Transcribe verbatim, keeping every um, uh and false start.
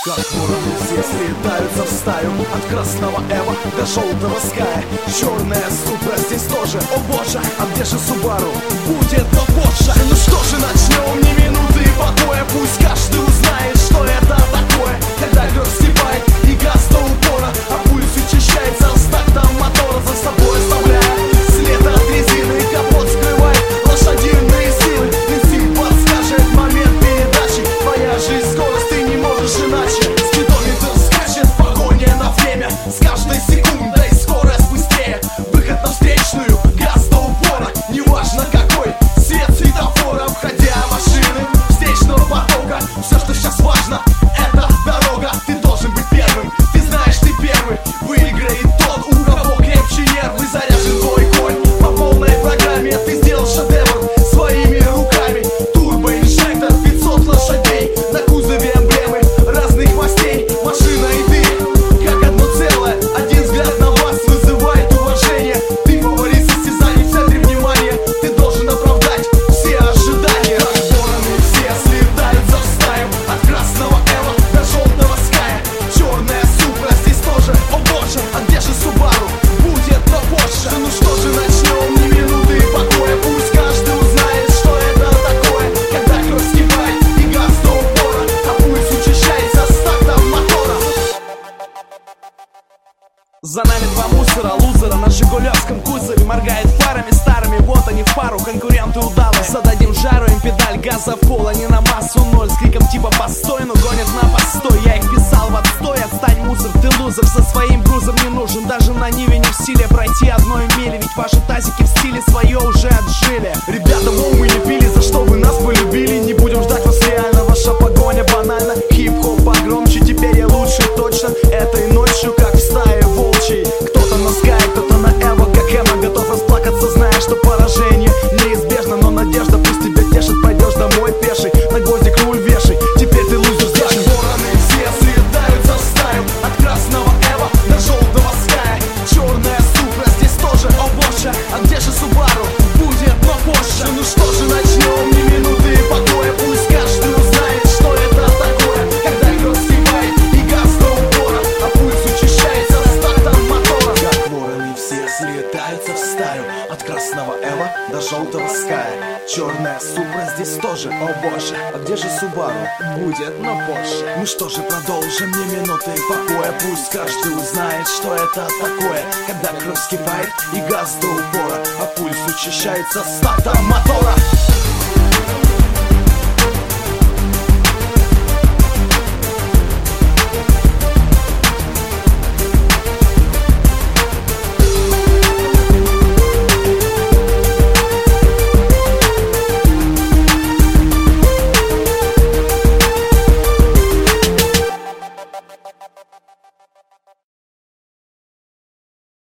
Как вороны все слетаются в стаю, от красного Эва до желтого Ская. Черная Супра здесь тоже, о боже, а где же Субару? Будет, но позже. Ну что же, начнем, ни минуты покоя. Пусть каждый узнает, что это такое, когда лед вскипает и газ до упора, а пульс учащается с тактом мотора, за собой оставляя след от резины. Капот скрывает лошадиные силы, инстинкт подскажет момент передачи. Твоя жизнь, скорость, ты не можешь иначе. Спидометр скачет в погоне на время, с каждой секундой скорость быстрее. Выход на встречную, газ до упора, неважно какой свет светофора. Обходя машины встречного потока, все, что сейчас важно, это дорога. Ты должен быть первым, ты знаешь, ты первый. Выиграет тот, у кого крепче нервы. Заряжен твой конь по полной программе, ты сделал шедевр своими руками. Турбоинжектор, пятьсот лошадей, на кузове эмблемы разных мастей. Машина и ты, как одно целое, один взгляд на вас вызывает уважение. Ты фаворит состязаний в центре внимания, ты должен оправдать все ожидания. Как вороны все слетаются в стаю, от красного Эва до желтого Ская. Черная Супра здесь тоже, о боже, а где же Субару? Будет, но позже. Ну что же, начнем, ни минуты покоя. Пусть каждый узнает, что это такое, когда кровь вскипает и газ до упора, а пульс учащается с тактом мотора. За нами два мусора, лузера на жигулевском кузове. Моргает фарами старыми, вот они в пару, конкуренты удалые. Зададим жару им педаль газа в пол, они на массу ноль. С криком типа постой, но гонят на постой. Я их писал в отстой, отстань мусор, ты лузер. Со своим грузом не нужен, даже на Ниве не в силе пройти одной мили. Ведь ваши тазики в стиле свое уже отжили. Ребята, воу, мы не пили, за что вы нас полюбили. Не будем ждать вас реально, ваша погоня банальна. Хип-хоп погромче, теперь я лучше точно. Этой ночью, как в стае волчьей. Кто-то на Скай, кто-то на Эво, как Эма. Готов расплакаться, зная, что поражение неизбежно. Но надежда пусть тебя тешит, пойдешь домой пеший, на гвоздик руль вешай. Теперь ты лузер здесь. Вороны все слетаются в стаю, от красного Эва до желтого Ская. Черная Супра здесь тоже, о боже, а где же Субару? Будет, но позже. Ну что же, начнем, ни минуты покоя. Пусть каждый узнает, что это такое, когда кровь вскипает и газ до упора, а пульс учащается с тактом мотора. Как вороны все слетаются в стаю, от красного Эва до желтого Ская. Черная Супра здесь тоже, о боже, а где же Субару? Будет, но позже. Ну что же, продолжим, ни минуты покоя. Пусть каждый узнает, что это такое, когда кровь вскипает и газ до упора, а пульс учащается с тактом мотора.